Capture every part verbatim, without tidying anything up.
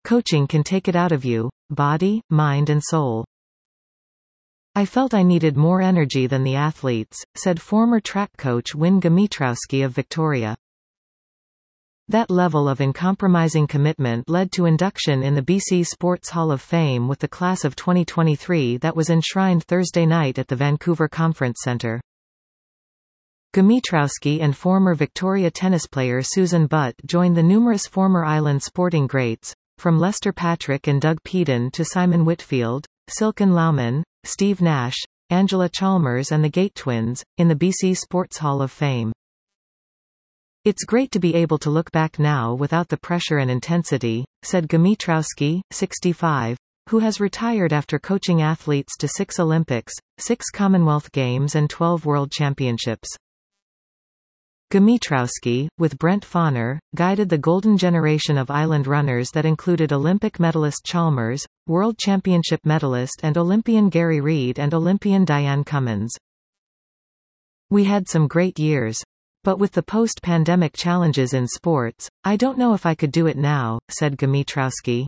Coaching can take it out of you, body, mind and soul. I felt I needed more energy than the athletes, said former track coach Win Gmitrowski of Victoria. That level of uncompromising commitment led to induction in the B C Sports Hall of Fame with the class of twenty twenty-three that was enshrined Thursday night at the Vancouver Conference Centre. Gmitrowski and former Victoria tennis player Susan Butt joined the numerous former island sporting greats, from Lester Patrick and Doug Peden to Simon Whitfield, Silken Laumann, Steve Nash, Angela Chalmers and the Gate Twins, in the B C Sports Hall of Fame. It's great to be able to look back now without the pressure and intensity, said Gmitrowski, sixty-five, who has retired after coaching athletes to six Olympics, six Commonwealth Games and twelve World Championships. Gmitrowski, with Brent Fauner, guided the golden generation of island runners that included Olympic medalist Chalmers, World Championship medalist and Olympian Gary Reid and Olympian Diane Cummins. We had some great years. But with the post-pandemic challenges in sports, I don't know if I could do it now, said Gmitrowski.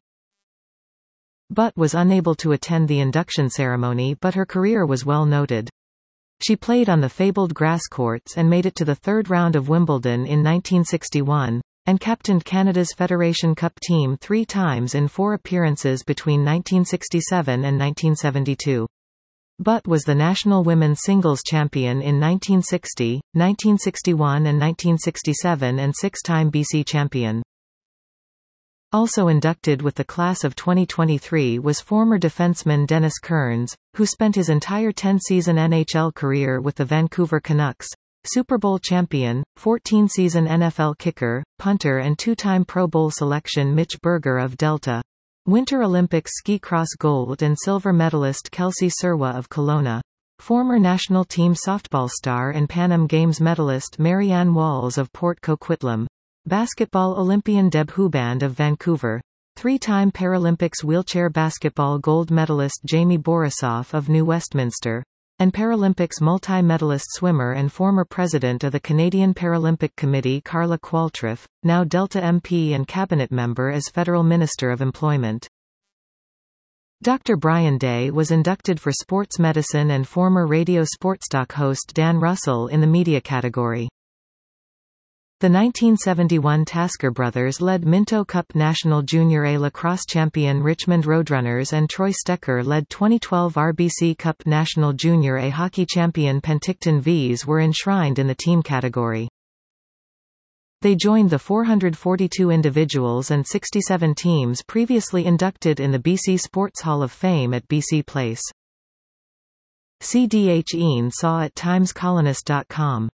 Butt was unable to attend the induction ceremony but her career was well noted. She played on the fabled grass courts and made it to the third round of Wimbledon in nineteen sixty-one, and captained Canada's Federation Cup team three times in four appearances between nineteen sixty-seven and nineteen seventy-two. Butt was the national women's singles champion in nineteen sixty, nineteen sixty-one and nineteen sixty-seven and six-time B C champion. Also inducted with the class of twenty twenty-three was former defenseman Dennis Kearns, who spent his entire ten-season N H L career with the Vancouver Canucks, Super Bowl champion, fourteen-season N F L kicker, punter and two-time Pro Bowl selection Mitch Berger of Delta, Winter Olympics ski cross gold and silver medalist Kelsey Serwa of Kelowna, former national team softball star and Pan Am Games medalist Marianne Walls of Port Coquitlam, basketball Olympian Deb Huband of Vancouver, three-time Paralympics wheelchair basketball gold medalist Jamie Borisoff of New Westminster, and Paralympics multi-medalist swimmer and former president of the Canadian Paralympic Committee Carla Qualtriff, now Delta M P and cabinet member as Federal Minister of Employment. Doctor Brian Day was inducted for sports medicine and former radio sportstalk host Dan Russell in the media category. The nineteen seventy-one Tasker brothers led Minto Cup National Junior A lacrosse champion Richmond Roadrunners and Troy Stecker led twenty twelve R B C Cup National Junior A hockey champion Penticton Vees were enshrined in the team category. They joined the four hundred forty-two individuals and sixty-seven teams previously inducted in the B C Sports Hall of Fame at B C Place. C D H Ean saw at times colonist dot com.